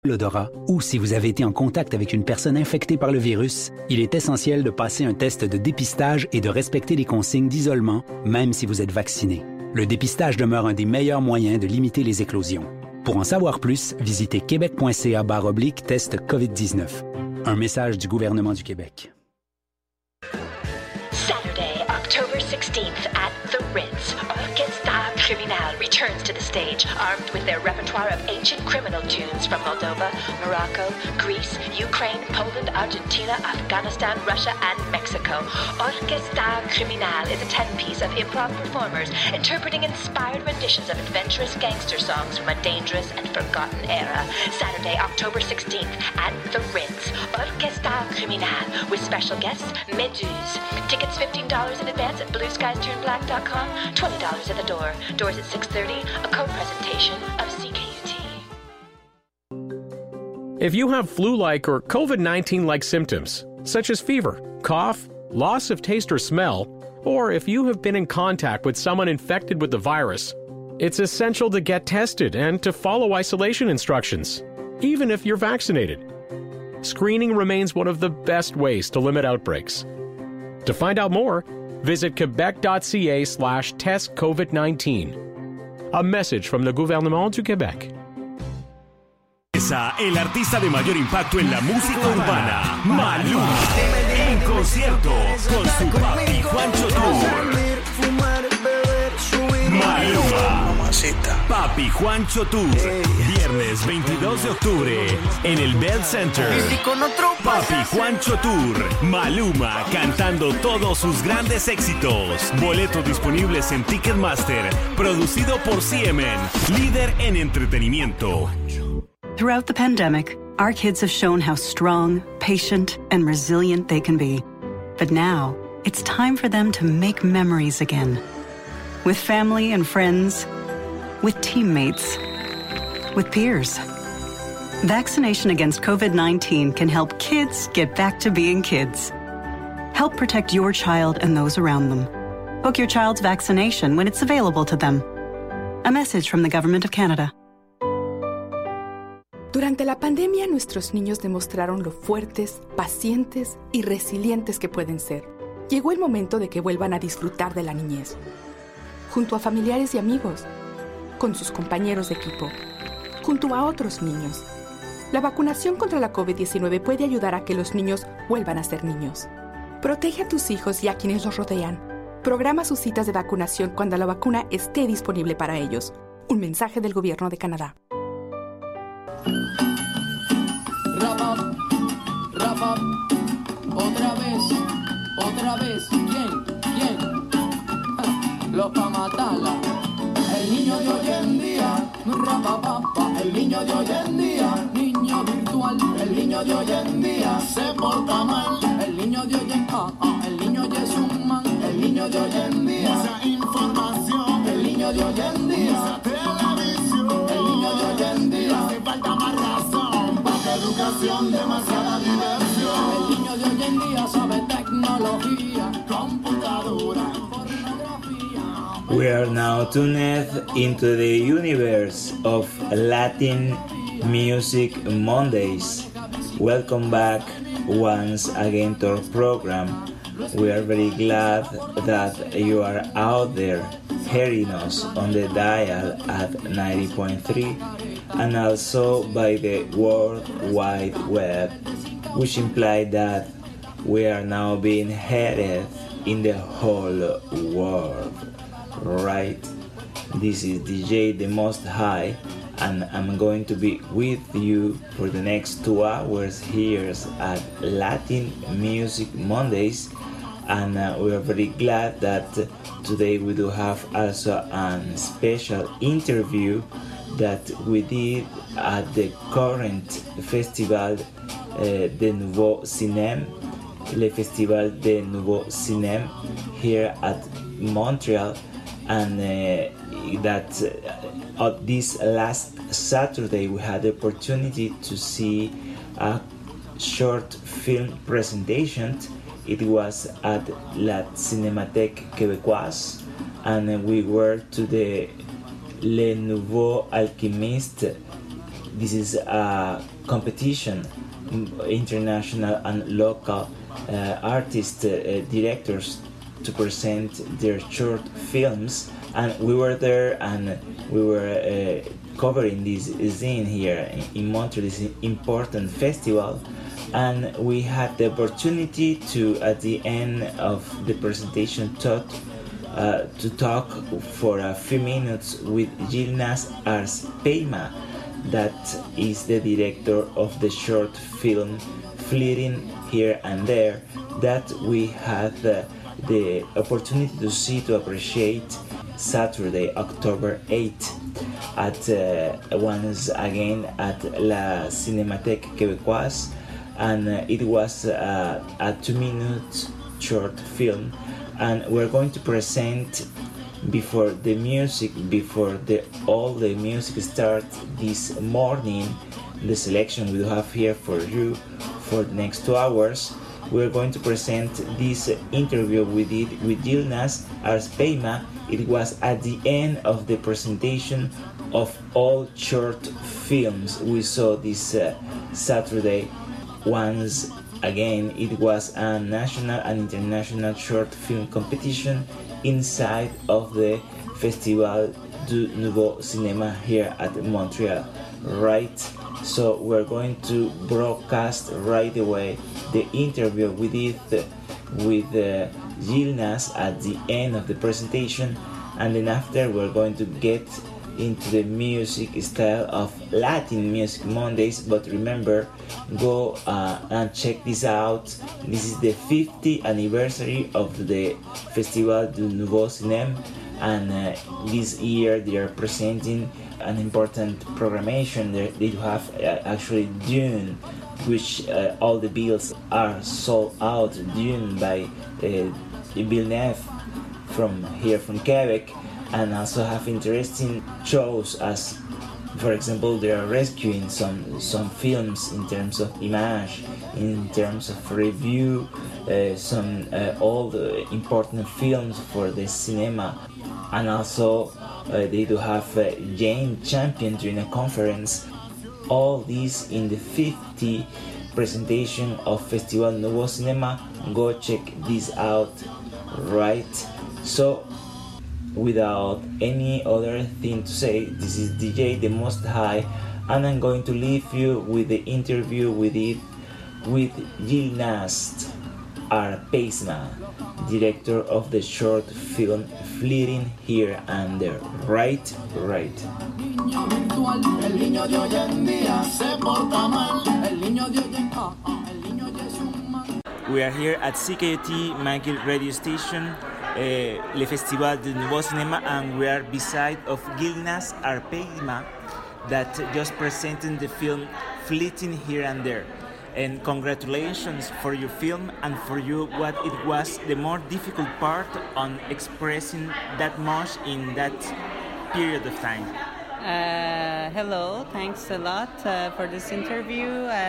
l'odorat ou si vous avez été en contact avec une personne infectée par le virus, il est essentiel de passer un test de dépistage et de respecter les consignes d'isolement, même si vous êtes vacciné. Le dépistage demeure un des meilleurs moyens de limiter les éclosions. Pour en savoir plus, visitez québec.ca/test COVID-19. Un message du gouvernement du Québec. Saturday, October 16th at the Ritz, Orchestra Criminal returns to the stage, armed with their repertoire of ancient criminal tunes from Moldova, Morocco, Greece, Ukraine, Poland, Argentina, Afghanistan, Russia, and Mexico. Orchestra Criminal is a 10-piece of improv performers interpreting inspired renditions of adventurous gangster songs from a dangerous and forgotten era. Saturday, October 16th at the Ritz, Orchestra Criminal, with special guests, Meduse. Tickets $15 in advance at BlueSkiesTurnBlack.com, $20 at the door. Doors at 6:30, a co-presentation of CKUT. If you have flu-like or COVID-19-like symptoms, such as fever, cough, loss of taste or smell, or if you have been in contact with someone infected with the virus, it's essential to get tested and to follow isolation instructions, even if you're vaccinated. Screening remains one of the best ways to limit outbreaks. To find out more, visit quebec.ca/testcovid19. A message from the gouvernement du Québec. El artista de mayor impacto en la música urbana, Maluma, en concierto con su Papi Juancho Tour. Maluma, Papi Juancho Tour, viernes 22 de octubre en el Bell Center. Papi Juancho Tour, Maluma cantando todos sus grandes éxitos. Boletos disponibles en Ticketmaster, producido por CMN, líder en entretenimiento. Throughout the pandemic, our kids have shown how strong, patient, and resilient they can be. But now, it's time for them to make memories again. With family and friends, with teammates, with peers. Vaccination against COVID-19 can help kids get back to being kids. Help protect your child and those around them. Book your child's vaccination when it's available to them. A message from the Government of Canada. Durante la pandemia, nuestros niños demostraron lo fuertes, pacientes y resilientes que pueden ser. Llegó el momento de que vuelvan a disfrutar de la niñez. Junto a familiares y amigos, con sus compañeros de equipo, junto a otros niños. La vacunación contra la COVID-19 puede ayudar a que los niños vuelvan a ser niños. Protege a tus hijos y a quienes los rodean. Programa sus citas de vacunación cuando la vacuna esté disponible para ellos. Un mensaje del Gobierno de Canadá. Rafa, otra vez, ¿quién? Los pa' matarla. El niño de hoy en día, rapapapa, el niño de hoy en día, niño virtual, el niño de hoy en día se porta mal, el niño de hoy en el niño ya es un man, el niño de hoy en día, mucha información, el niño de hoy en día, mucha televisión, el niño de hoy en día, hace falta más razón, para educación, demasiada diversión, el niño de hoy en día sabe tecnología, computadora. We are now tuned into the universe of Latin Music Mondays. Welcome back once again to our program. We are very glad that you are out there hearing us on the dial at 90.3 and also by the World Wide Web, which implies that we are now being heard in the whole world. Right, this is DJ The Most High, and I'm going to be with you for the next 2 hours here at Latin Music Mondays, and we are very glad that today we do have also a special interview that we did at the current festival de Nouveau Cinéma, le Festival de Nouveau Cinéma here at Montreal. And that this last Saturday we had the opportunity to see a short film presentation. It was at La Cinémathèque Québécoise, and we were to the Le Nouveau Alchimiste. This is a competition, international and local artist directors to present their short films, and we were there and we were covering this scene here in Montreal, this important festival. And we had the opportunity to, at the end of the presentation, to talk for a few minutes with Gilnas Arspeima, that is the director of the short film Fleeting Here and There, that we had the opportunity to see, to appreciate Saturday, October 8th, at once again at La Cinémathèque Québécoise. And it was a 2-minute short film, and we're going to present before the music all the music starts this morning. The selection we have here for you for the next 2 hours. We're going to present this interview we did with Gilnas Arspeima. It was at the end of the presentation of all short films we saw this Saturday. Once again, it was a national and international short film competition inside of the Festival du Nouveau Cinéma here at Montreal, right? So we're going to broadcast right away the interview we did with Gilnas at the end of the presentation, and then after we're going to get into the music style of Latin Music Mondays. But remember, go and check this out. This is the 50th anniversary of the Festival du Nouveau Cinéma, and this year they are presenting an important programmation. They have actually Dune, which all the bills are sold out. Dune by Villeneuve from Quebec, and also have interesting shows, as for example they are rescuing some films in terms of image, in terms of review, some all the important films for the cinema, and also they do have Jane Champion during a conference. All this in the 50th presentation of Festival Nouveau Cinéma. Go check this out, right? So without any other thing to say, this is DJ The Most High, and I'm going to leave you with the interview with Gilnas Arspeima, director of the short film Fleeting Here and There. Right. We are here at CKUT McGill radio station, Le Festival du Nouveau Cinéma, and we are beside of Gilnas Arspeima, that just presented the film Fleeting Here and There. And congratulations for your film, and for you, what it was the more difficult part on expressing that much in that period of time. Hello, thanks a lot for this interview.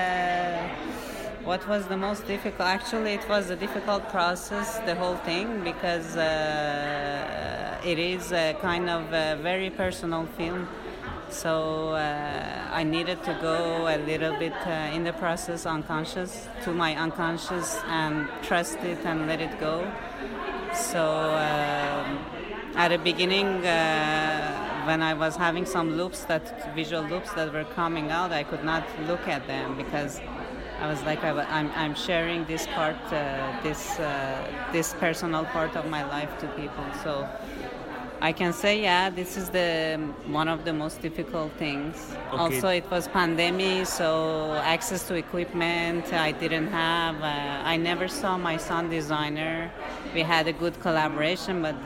What was the most difficult? Actually, it was a difficult process, the whole thing, because it is a kind of a very personal film. So I needed to go a little bit in the process unconscious, to my unconscious, and trust it and let it go. So at the beginning, when I was having some visual loops that were coming out, I could not look at them, because I was like, I'm sharing this part, this personal part of my life to people. So I can say, this is one of the most difficult things. Okay. Also, it was pandemic, so access to equipment I didn't have. I never saw my sound designer. We had a good collaboration, but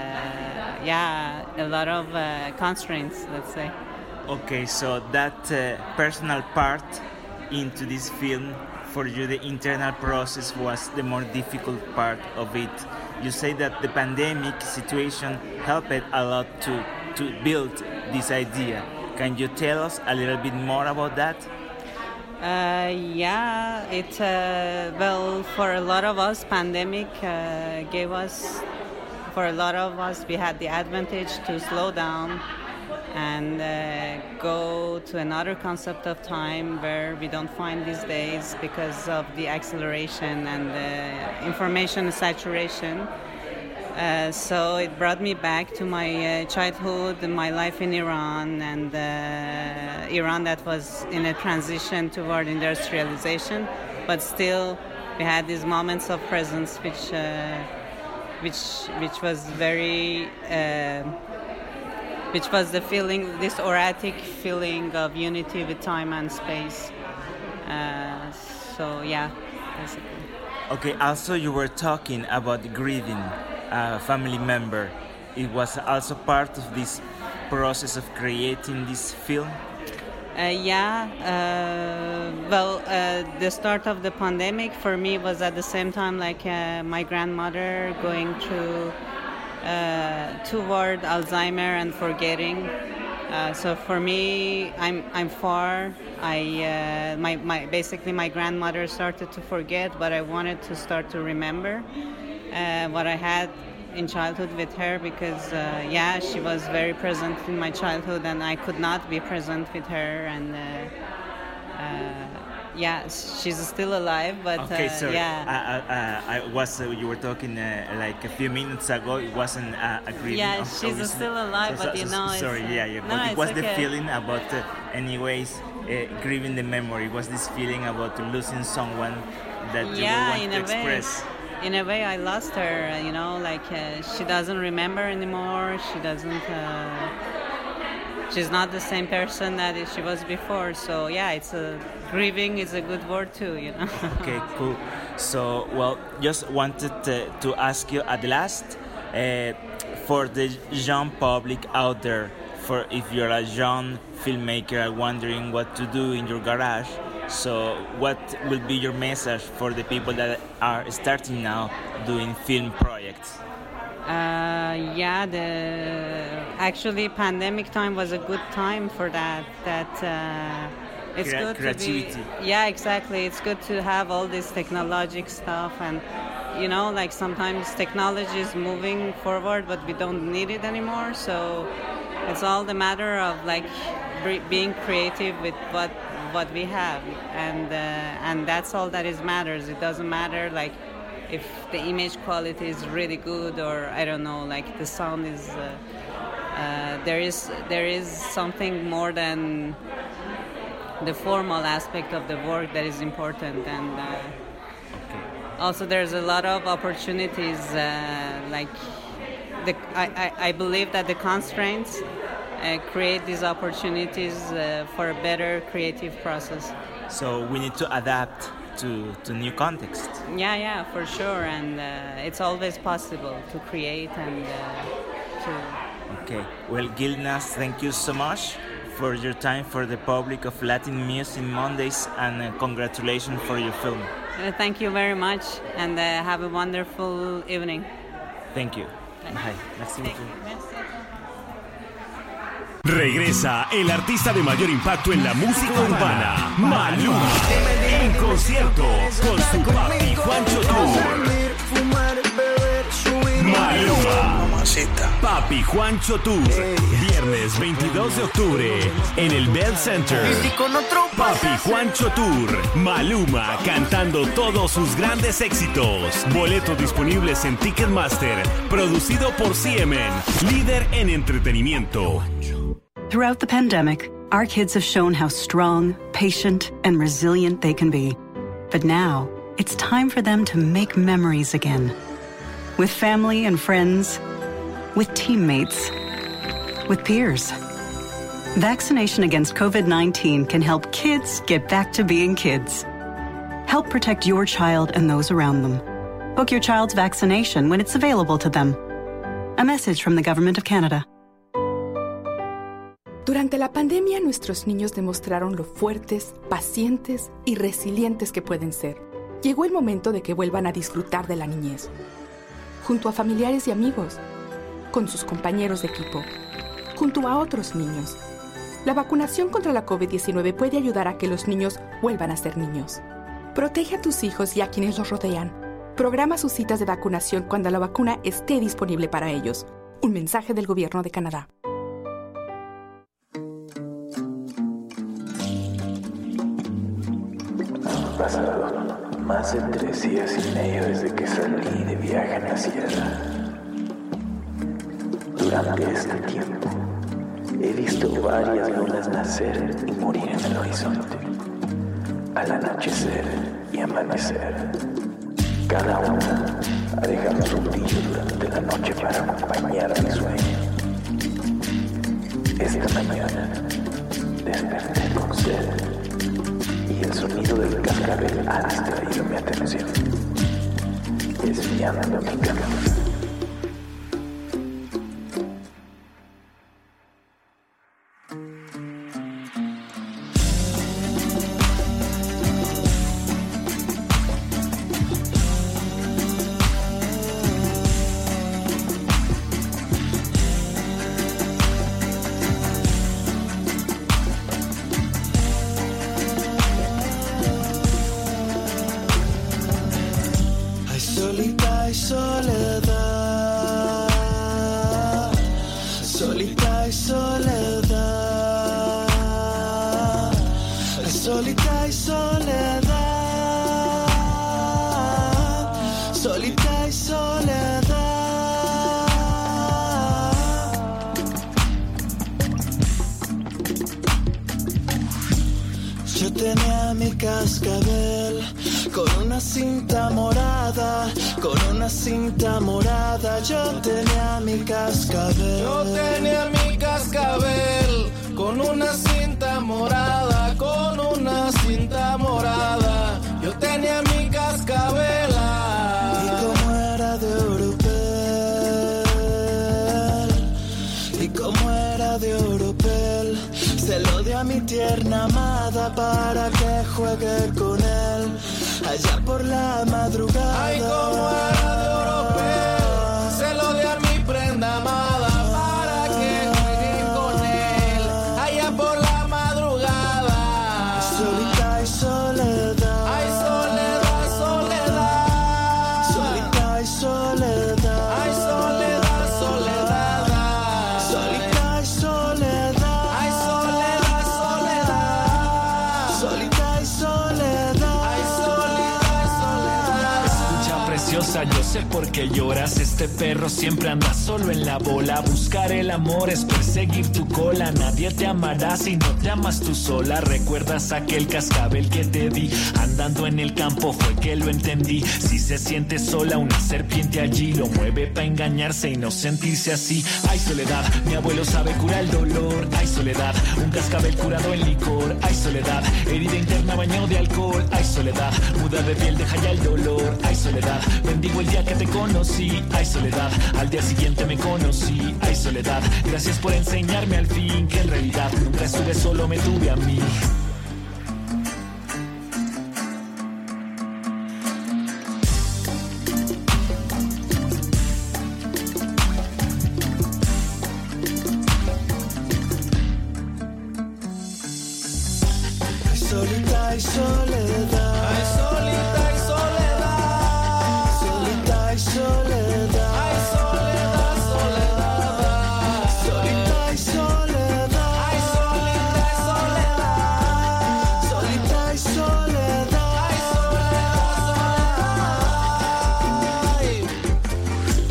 a lot of constraints, let's say. Okay, so that personal part into this film, for you, the internal process was the more difficult part of it. You say that the pandemic situation helped a lot to build this idea. Can you tell us a little bit more about that? For a lot of us, pandemic gave us, for a lot of us, we had the advantage to slow down and go to another concept of time where we don't find these days because of the acceleration and the information saturation. So it brought me back to my childhood and my life in Iran, and Iran that was in a transition toward industrialization, but still we had these moments of presence which was very which was the feeling, this auratic feeling of unity with time and space. So yeah, basically. Okay, also you were talking about grieving a family member. It was also part of this process of creating this film? The start of the pandemic for me was at the same time like my grandmother going through toward Alzheimer and forgetting. So for me, I'm far. Basically my grandmother started to forget, but I wanted to start to remember what I had in childhood with her, because she was very present in my childhood and I could not be present with her, and she's still alive, but okay, sorry. You were talking like a few minutes ago. It wasn't agreement. Yeah, she's still alive, but you know. Sorry, but it was okay. The feeling about, grieving the memory. It was this feeling about losing someone that you want to express. In a way, I lost her. She doesn't remember anymore. She doesn't. She's not the same person that she was before. So grieving is a good word too, Okay, cool. So, just wanted to ask you at last, for the young public out there, for if you're a young filmmaker wondering what to do in your garage, so what will be your message for the people that are starting now doing film projects? Actually pandemic time was a good time for that. It's good creativity. To be. Yeah, exactly. It's good to have all this technologic stuff, and sometimes technology is moving forward, but we don't need it anymore. So it's all the matter of being creative with what we have, and that's all that matters. It doesn't matter if the image quality is really good, or I don't know, the sound is. There is something more than the formal aspect of the work that is important, and also there's a lot of opportunities. I believe that the constraints create these opportunities for a better creative process. So we need to adapt to new context. Yeah, for sure, and it's always possible to create and to. Okay, well, Gilnaz, thank you so much for your time for the public of Latin Music Mondays, and congratulations for your film. Thank you very much, and have a wonderful evening. Thank you. Bye. Merci beaucoup. Regresa el artista de mayor impacto en la música urbana, Maluma, en concierto con su papi Juancho Tour. Maluma, Papi Juancho Tour, viernes 22 de octubre en el Bell Center. Papi Juancho Tour, Maluma cantando todos sus grandes éxitos. Boletos disponibles en Ticketmaster, producido por CMN, líder en entretenimiento. Throughout the pandemic, our kids have shown how strong, patient, and resilient they can be. But now, it's time for them to make memories again. With family and friends, with teammates, with peers. Vaccination against COVID-19 can help kids get back to being kids. Help protect your child and those around them. Book your child's vaccination when it's available to them. A message from the Government of Canada. Durante la pandemia, nuestros niños demostraron lo fuertes, pacientes y resilientes que pueden ser. Llegó el momento de que vuelvan a disfrutar de la niñez. Junto a familiares y amigos, con sus compañeros de equipo, junto a otros niños. La vacunación contra la COVID-19 puede ayudar a que los niños vuelvan a ser niños. Protege a tus hijos y a quienes los rodean. Programa sus citas de vacunación cuando la vacuna esté disponible para ellos. Un mensaje del Gobierno de Canadá. pasado más de 3 días y medio desde que salí de viaje en la sierra. Durante este tiempo, he visto varias lunas nacer y morir en el horizonte, al anochecer y amanecer. Cada una ha dejado su brillo durante la noche para acompañar mi sueño. Esta mañana desperté con sed y el sonido del cascabel ha distraído mi atención, desviando mi camino. Yo tenía mi cascabel con una cinta morada, con una cinta morada. Yo tenía mi cascabel. Yo tenía mi cascabel con una cinta morada, con una cinta morada. Yo tenía mi cascabela. Y como era de oropel, y como era de oropel, se lo di a mi tierna amada para que juegue con él allá por la madrugada. Ay, como era de oropel, se lo di a mi prenda amada para que juegue con él allá por la madrugada. Solita y soledad. Ay, soledad, soledad. Solita y soledad. Ay, soledad, soledad. Solita y soledad. Ay, soledad, soledad. Solita y soledad. Ay, soledad, soledad. Escucha, preciosa, yo sé por qué lloras. Este perro siempre anda solo en la bola. Buscar el amor es perseguir tu cola. Nadie te amará si no te amas tú sola. ¿Recuerdas aquel cascabel que te di? Andando en el campo fue que lo entendí. Si se siente sola, una serpiente allí lo mueve para engañarse y no sentirse así. Ay, soledad, mi abuelo sabe curar el dolor. Ay, soledad, un cascabel curado en licor. Ay, soledad, herida interna baño de alcohol. Ay, soledad, muda de piel deja ya el dolor. Ay, soledad, bendigo el día que te conocí. Ay, soledad, al día siguiente me conocí. Ay, soledad, gracias por enseñarme al fin que en realidad nunca estuve solo, me tuve a mí. Solita y soledad. Ay, solita y soledad. Solita y soledad. Ay, soledad, soledad. Solita y soledad. Ay, solita y soledad. Solita y soledad. Ay, soledad, soledad.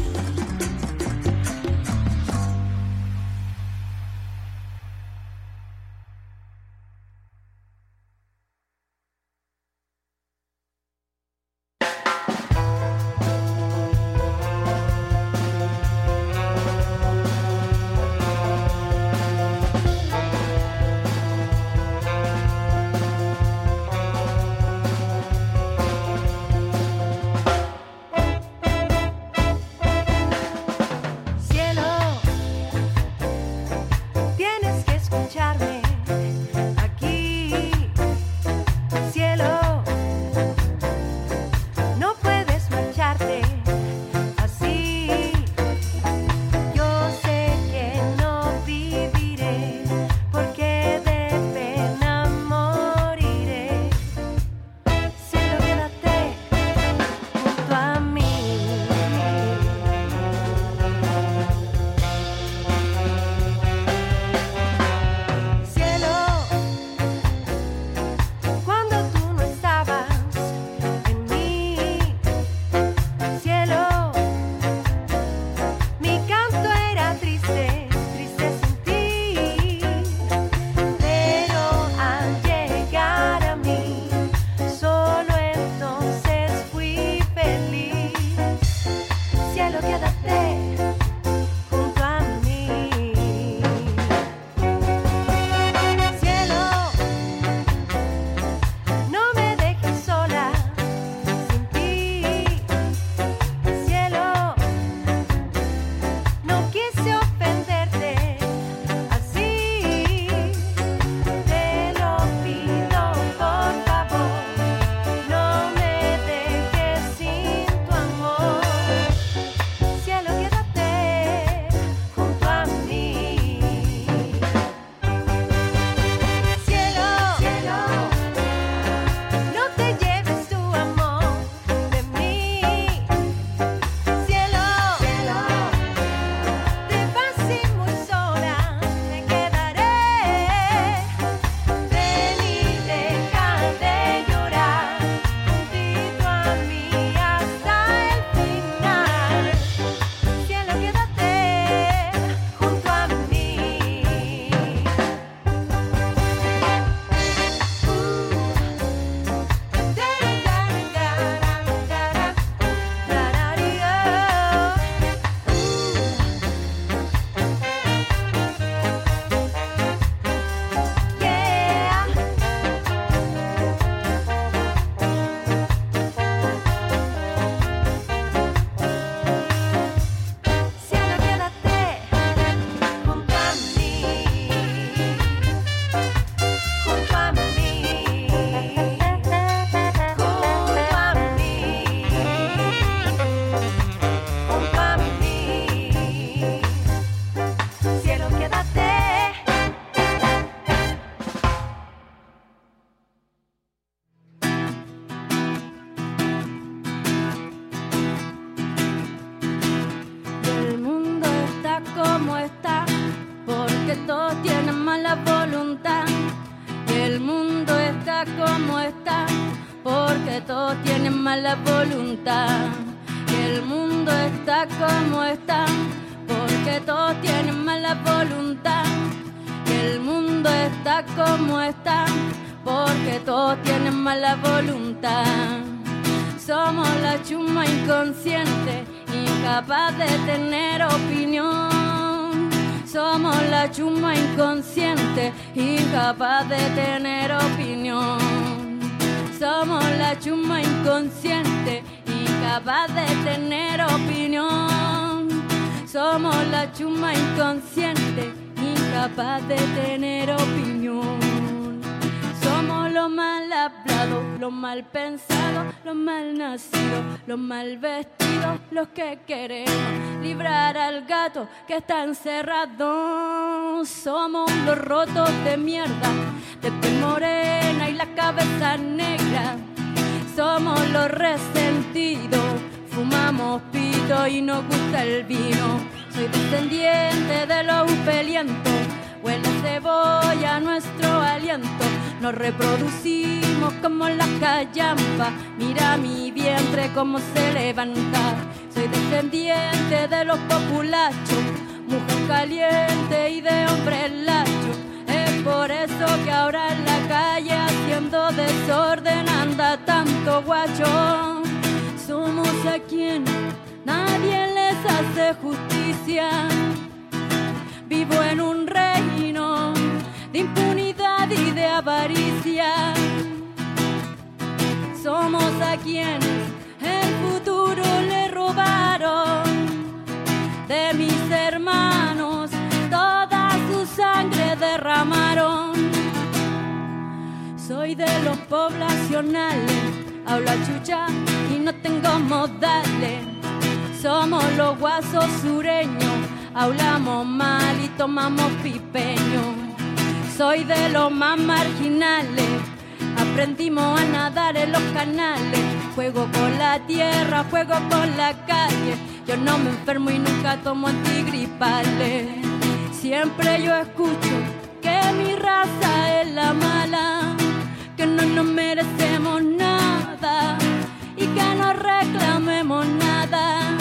Cielo, tienes que escucharme aquí. Cielo, no puedes marcharte así. Yo sé que no viviré porque de pena moriré. Cielo, quédate junto a mí. Cielo, cuando tú no estás, todos tienen mala voluntad. Que el mundo está como está, porque todos tienen mala voluntad. Que el mundo está como está, porque todos tienen mala voluntad. Que el mundo está como está, porque todos tienen mala voluntad. Somos la chuma inconsciente, incapaz de tener opinión. Somos la chuma inconsciente, incapaz de tener opinión. Somos la chuma inconsciente, incapaz de tener opinión. Somos la chuma inconsciente, incapaz de tener opinión. Somos los mal hablados, los mal pensados, los mal nacidos, los mal vestidos, los que queremos librar al gato que está encerrado. Somos los rotos de mierda, de piel morena y la cabeza negra. Somos los resentidos, fumamos pito y nos gusta el vino. Soy descendiente de los pelientos, huele a cebolla nuestro aliento. Nos reproducimos como las callampas, mira mi vientre cómo se levanta. Soy descendiente de los populachos, mujer caliente y de hombre lacho. Es por eso que ahora en la calle haciendo desorden anda tanto guacho. Somos a quien nadie les hace justicia. Vivo en un reino de impunidad y de avaricia. Somos a quienes el futuro le robaron. De mis hermanos toda su sangre derramaron. Soy de los poblacionales, hablo a chucha y no tengo modales. Somos los guasos sureños, hablamos mal y tomamos pipeño. Soy de los más marginales, aprendimos a nadar en los canales. Juego con la tierra, juego con la calle. Yo no me enfermo y nunca tomo antigripales. Siempre yo escucho que mi raza es la mala, que no nos merecemos nada y que no reclamemos nada.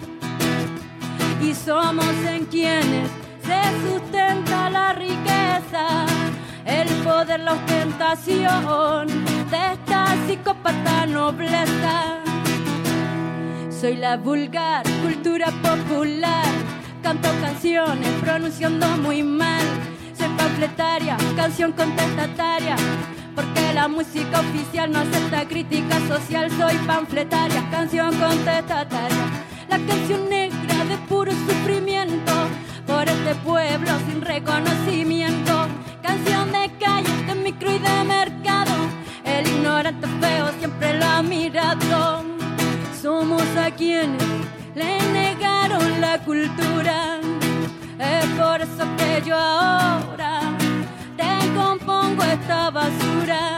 Y somos en quienes se sustenta la riqueza, el poder, la ostentación de esta psicópata nobleza. Soy la vulgar cultura popular, canto canciones pronunciando muy mal. Soy panfletaria, canción contestataria, porque la música oficial no acepta crítica social. Soy panfletaria, canción contestataria, la canción negra de puro sufrimiento por este pueblo sin reconocimiento. Canción de calle, de micro y de mercado, el ignorante feo siempre lo ha mirado. Somos a quienes le negaron la cultura, es por eso que yo ahora te compongo esta basura.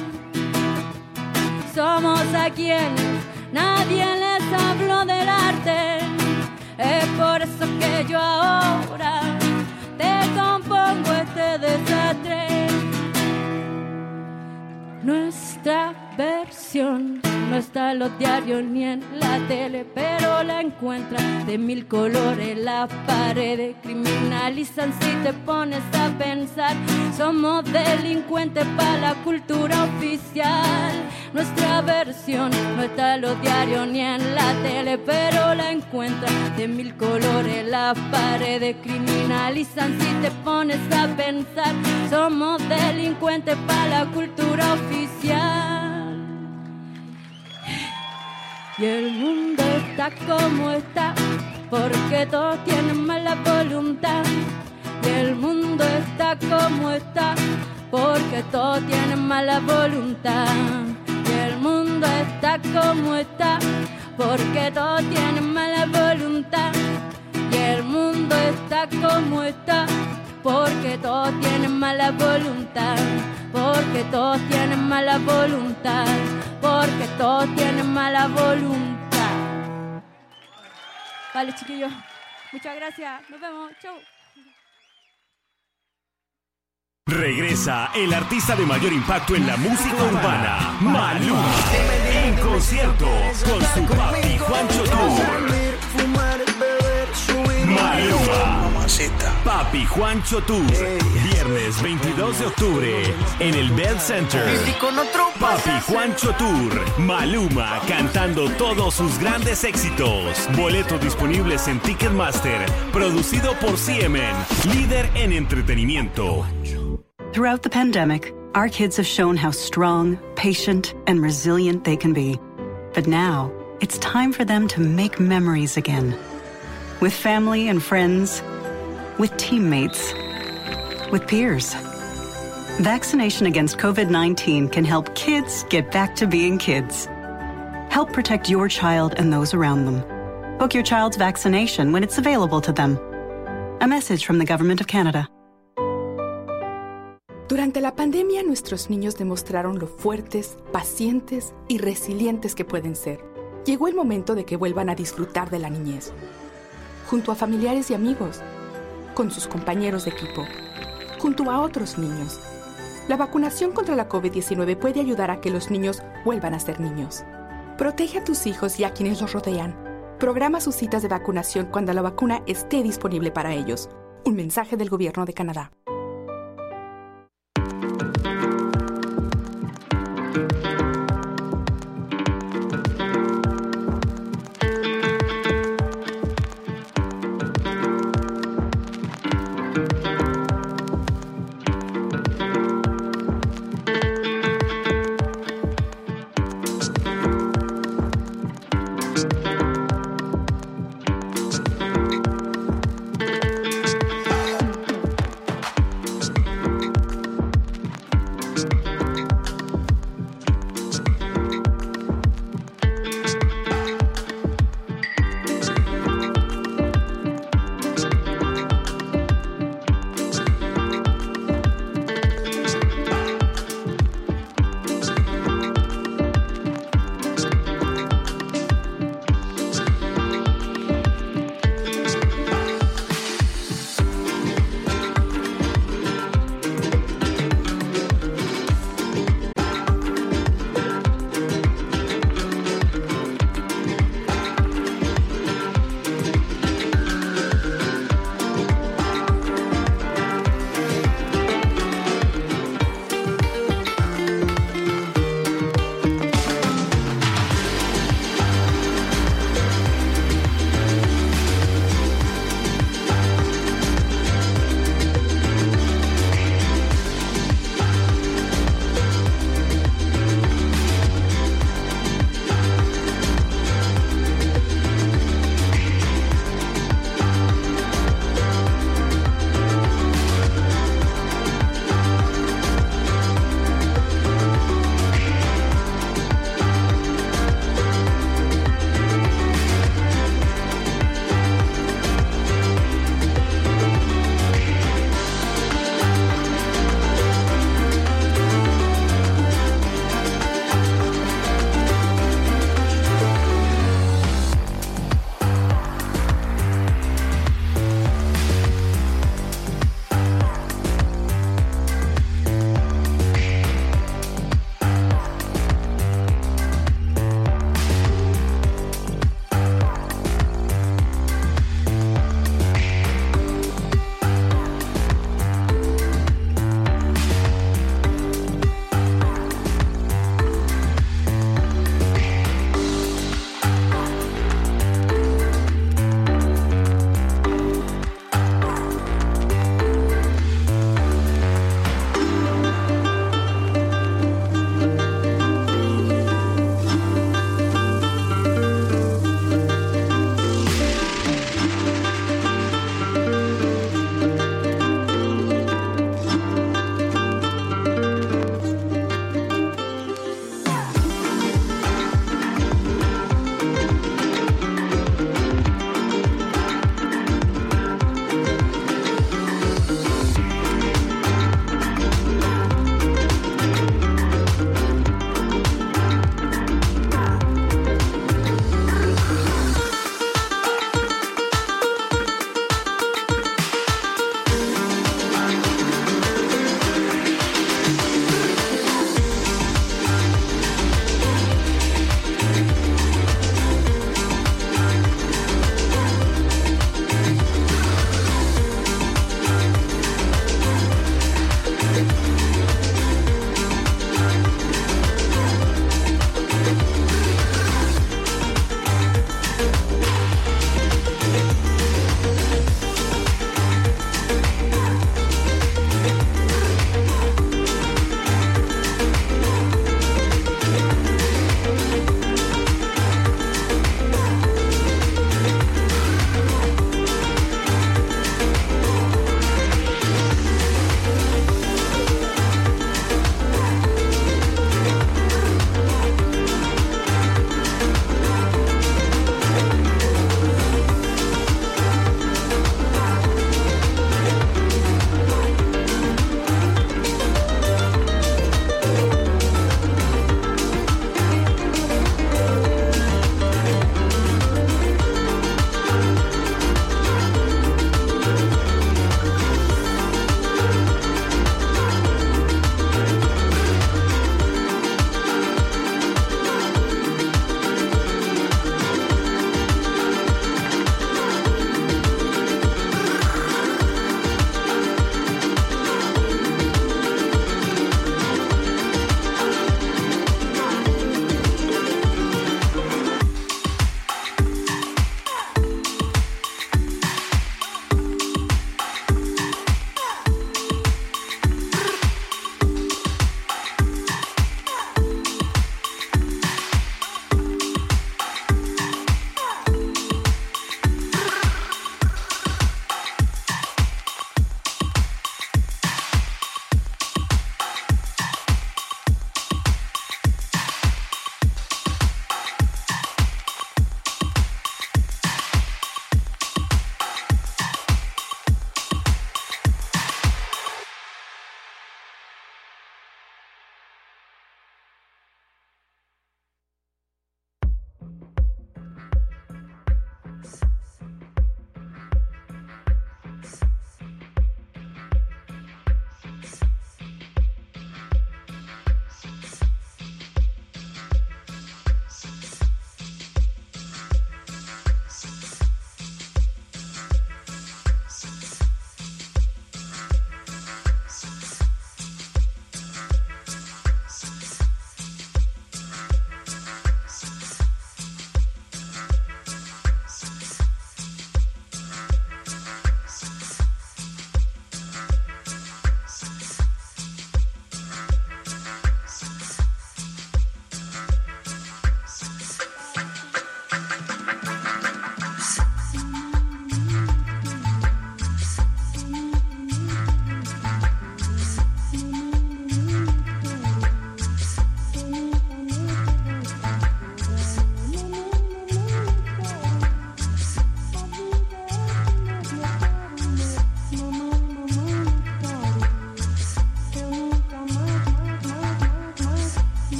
Somos a quienes nadie les habló del arte, es por eso que yo ahora te compongo este desastre. Nuestra versión no está en los diarios ni en la tele, pero la encuentras de mil colores. Las paredes criminalizan si te pones a pensar. Somos delincuentes para la cultura oficial. Nuestra versión no está en los diarios ni en la tele, pero la encuentras de mil colores. Las paredes criminalizan si te pones a pensar. Somos delincuentes para la cultura oficial. Y el mundo está como está, porque todos tienen mala voluntad. Y el mundo está como está, porque todos tienen mala voluntad. Y el mundo está como está, porque todos tienen mala voluntad. Y el mundo está como está, porque todos tienen mala voluntad. Porque todos tienen mala voluntad. Porque todos tienen mala voluntad. Vale, chiquillos. Muchas gracias. Nos vemos. Chau. Regresa el artista de mayor impacto en la música urbana, Maluma, en concierto con su Papi Juancho Tour. Maluma, Papi Juancho Tour, viernes 22 de octubre en el Bell Center. Papi Juancho Tour, Maluma cantando todos sus grandes éxitos. Boletos disponibles en Ticketmaster, producido por CMN, líder en entretenimiento. Throughout the pandemic, our kids have shown how strong, patient, and resilient they can be. But now, it's time for them to make memories again. With family and friends, with teammates, with peers. Vaccination against COVID-19 can help kids get back to being kids. Help protect your child and those around them. Book your child's vaccination when it's available to them. A message from the Government of Canada. Durante la pandemia, nuestros niños demostraron lo fuertes, pacientes y resilientes que pueden ser. Llegó el momento de que vuelvan a disfrutar de la niñez, junto a familiares y amigos, con sus compañeros de equipo, junto a otros niños. La vacunación contra la COVID-19 puede ayudar a que los niños vuelvan a ser niños. Protege a tus hijos y a quienes los rodean. Programa sus citas de vacunación cuando la vacuna esté disponible para ellos. Un mensaje del Gobierno de Canadá.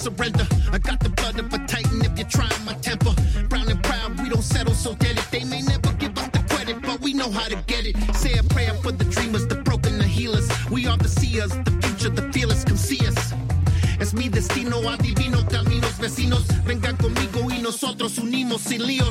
surrender. I got the blood of a titan if you're trying my temper. Brown and proud, we don't settle, so get it. They may never give us the credit, but we know how to get it. Say a prayer for the dreamers, the broken, the healers. We are the seers, the future, the fearless, come see us. Es mi destino, adivino caminos vecinos. Vengan conmigo y nosotros unimos sin líos.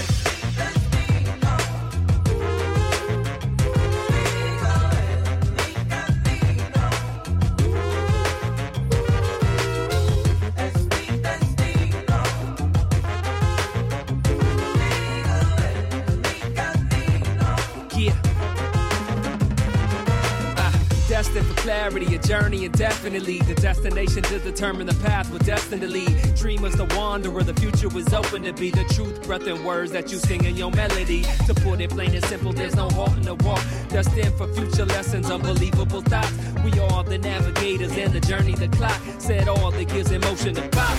Destined for clarity, a journey indefinitely. The destination to determine the path we're destined to lead. Dreamers, the wanderer, the future was open to be. The truth, breath, and words that you sing in your melody. To put it plain and simple, there's no halt in the walk. Destined for future lessons, unbelievable thoughts. We are the navigators and the journey, the clock. Set all that gives emotion to pop.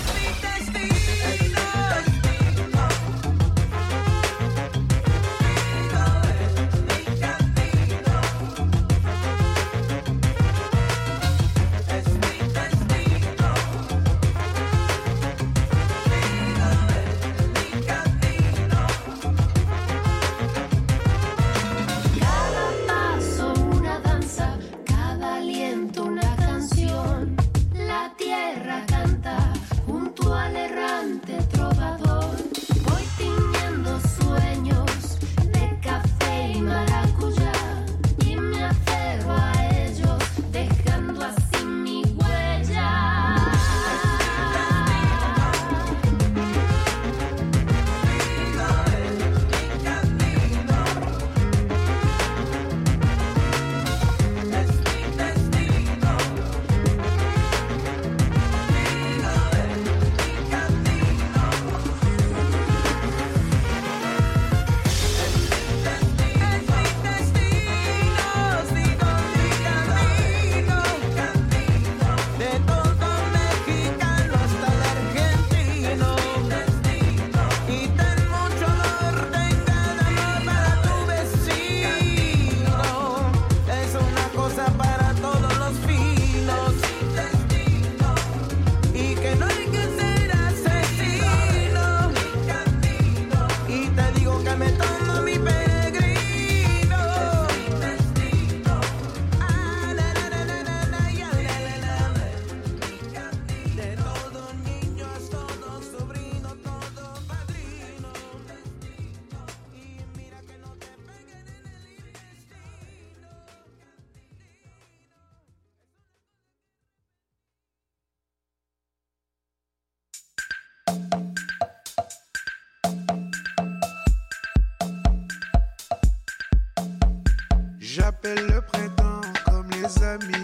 J'appelle le printemps comme les amis,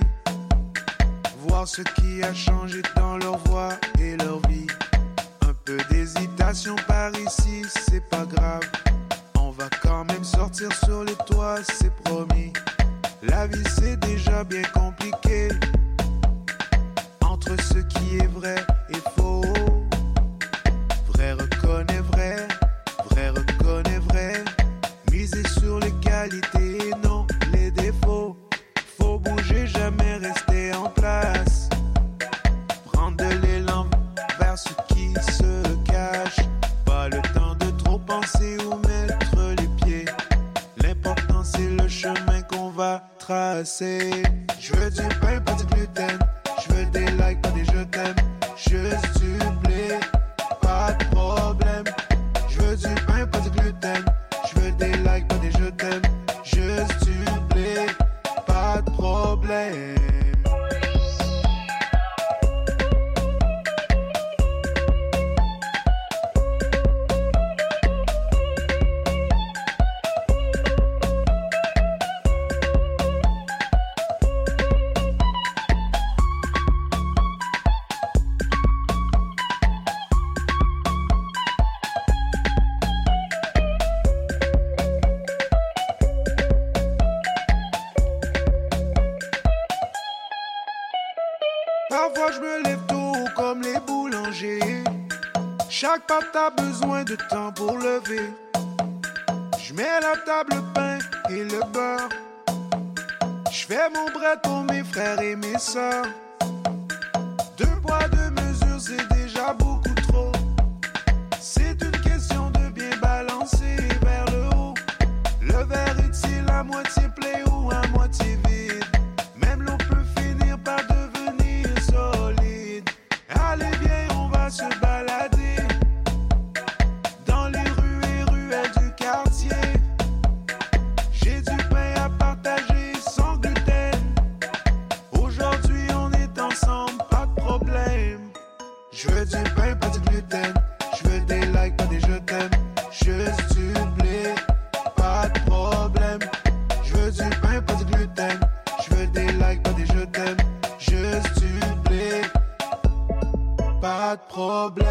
voir ce qui a changé dans leur voix et leur vie. Un peu d'hésitation par ici, c'est pas grave. On va quand même sortir sur les toits, c'est promis. La vie c'est déjà bien compliqué, entre ce qui est vrai et faux. Vrai reconnaît vrai, vrai reconnaît vrai. Miser sur les qualités et non les défauts. Faut bouger, jamais rester en place. Prendre de l'élan vers ce qui se cache. Pas le temps de trop penser ou mettre les pieds. L'important c'est le chemin qu'on va tracer. Je veux du pain, pas du gluten. Je veux des likes, pas des je t'aime. Juste du blé, pas de problème. Je veux du pain, pas du gluten. Je veux des likes, pas des je t'aime. Juste du blé, pas de problème. Parfois je me lève tôt comme les boulangers. Chaque pâte a besoin de temps pour lever. Je mets la table, le pain et le beurre. Je fais mon bread pour mes frères et mes sœurs. 2 poids, 2 mesures. Je veux du pain, pas du gluten. Je veux des likes, pas des je t'aime. Juste du blé, pas de problème. Je veux du pain, pas du gluten. Je veux des likes, pas des je t'aime. Juste du blé, pas de problème.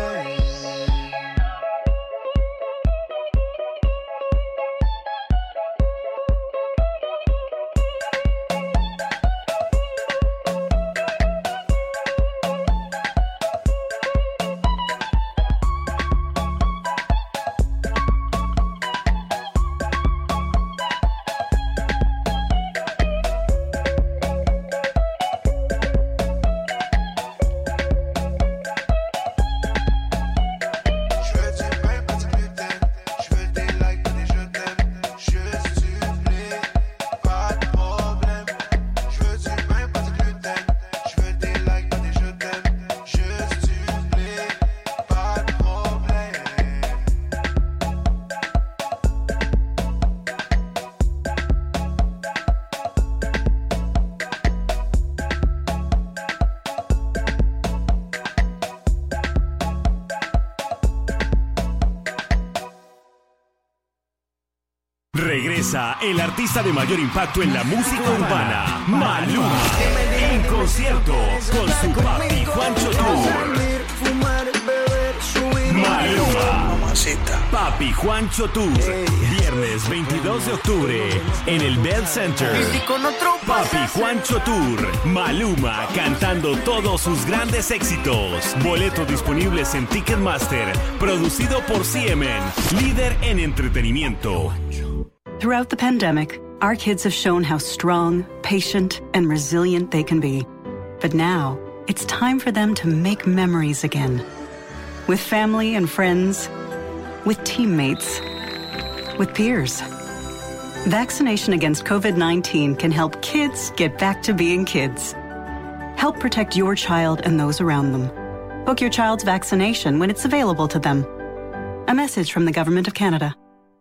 Regresa el artista de mayor impacto en la música urbana, Maluma, en concierto con su papi Juancho Tour. Maluma, Papi Juancho Tour, viernes 22 de octubre en el Bell Center. Papi Juancho Tour, Maluma cantando todos sus grandes éxitos. Boletos disponibles en Ticketmaster, producido por CMN, líder en entretenimiento. Throughout the pandemic, our kids have shown how strong, patient, and resilient they can be. But now, it's time for them to make memories again. With family and friends, with teammates, with peers. Vaccination against COVID-19 can help kids get back to being kids. Help protect your child and those around them. Book your child's vaccination when it's available to them. A message from the Government of Canada.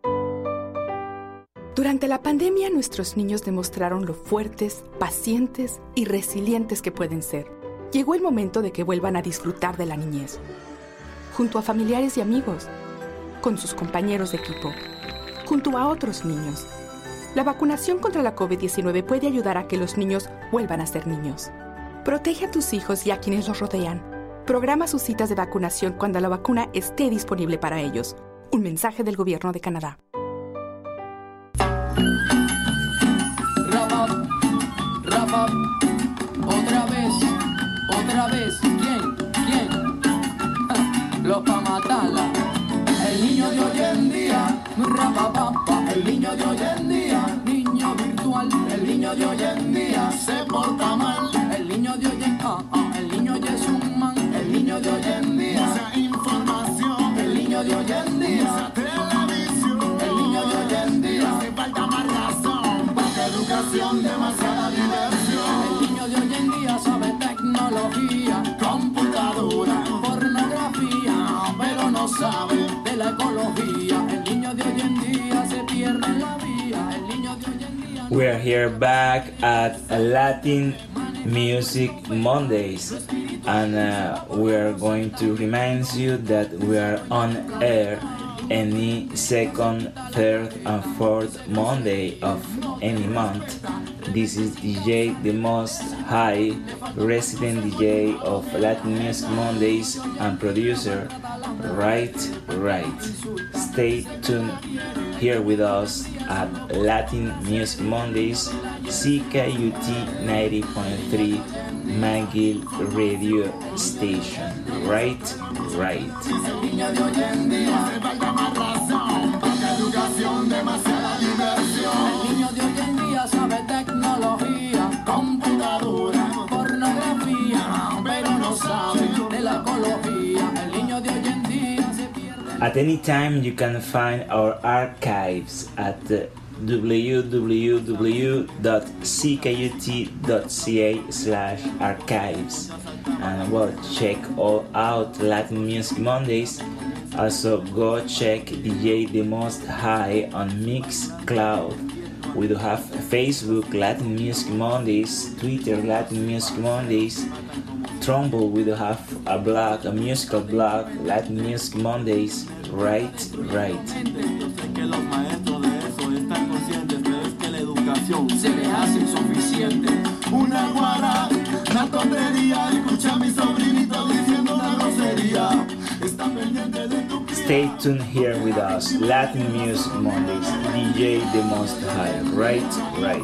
Durante la pandemia, nuestros niños demostraron lo fuertes, pacientes y resilientes que pueden ser. Llegó el momento de que vuelvan a disfrutar de la niñez, junto a familiares y amigos, con sus compañeros de equipo, junto a otros niños. La vacunación contra la COVID-19 puede ayudar a que los niños vuelvan a ser niños. Protege a tus hijos y a quienes los rodean. Programa sus citas de vacunación cuando la vacuna esté disponible para ellos. Un mensaje del Gobierno de Canadá. Otra vez, ¿quién? Los pa' matarla. El niño de hoy en día, rapapapa. El niño de hoy en día, niño virtual. El niño de hoy en día se porta mal. El niño de hoy en el niño ya es un man. El niño de hoy en día, mucha información. El niño de hoy en día, mucha televisión. El niño de hoy en día, hace falta más razón. Poca educación, demasiada diversión. El niño de hoy en día sabe tecnología, computadora, pornografía, pero no sabe de la ecología. El niño de hoy en día se pierde en la vía. El niño de hoy en día. We are here back at Latin Music Mondays, and we are going to remind you that we are on air any second, third, and fourth Monday of any month. This is DJ The Most High, resident DJ of Latin Music Mondays and producer Right. Stay tuned here with us at Latin Music Mondays, CKUT 90.3 McGill Radio Station. Right. El niño de hoy en día hace falta más razón, poca educación, demasiada diversión. El niño de hoy en día sabe tecnología, computadora, pornografía, pero no sabe de la ecología. El niño de hoy en día se pierde. At any time you can find our archives at www.ckut.ca/archives, and well, check all out Latin Music Mondays. Also go check DJ The Most High on Mixcloud. We do have Facebook Latin Music Mondays, Twitter Latin Music Mondays, Trumbull we do have a blog, a musical blog, Latin Music Mondays, right. Que los maestros de eso están conscientes, pero es que la educación se les hace insuficiente. Una guara, una tontería, escucha a mi sobrinito diciendo una grosería. Está pendiente de tu cría. Stay tuned here with us, Latin Music Mondays, DJ The Most High, right.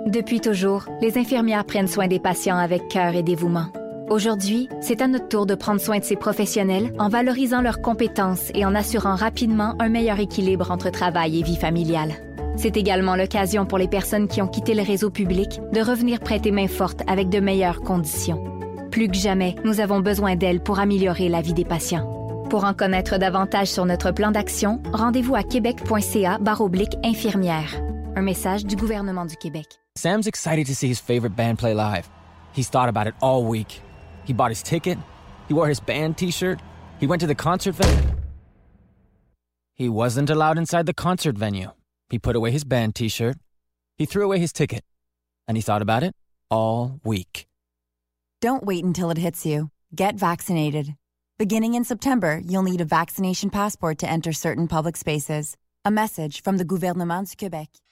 Depuis toujours, les infirmières prennent soin des patients avec cœur et dévouement. Aujourd'hui, c'est à notre tour de prendre soin de ces professionnels en valorisant leurs compétences et en assurant rapidement un meilleur équilibre entre travail et vie familiale. C'est également l'occasion pour les personnes qui ont quitté le réseau public de revenir prêter main forte avec de meilleures conditions. Plus que jamais, nous avons besoin d'elles pour améliorer la vie des patients. Pour en connaître davantage sur notre plan d'action, rendez-vous à québec.ca/infirmière. Un message du gouvernement du Québec. Sam's excited to see his favorite band play live. He's thought about it all week. He bought his ticket. He wore his band t-shirt. He went to the concert venue. He wasn't allowed inside the concert venue. He put away his band t-shirt. He threw away his ticket. And he thought about it all week. Don't wait until it hits you. Get vaccinated. Beginning in September, you'll need a vaccination passport to enter certain public spaces. A message from the Gouvernement du Québec.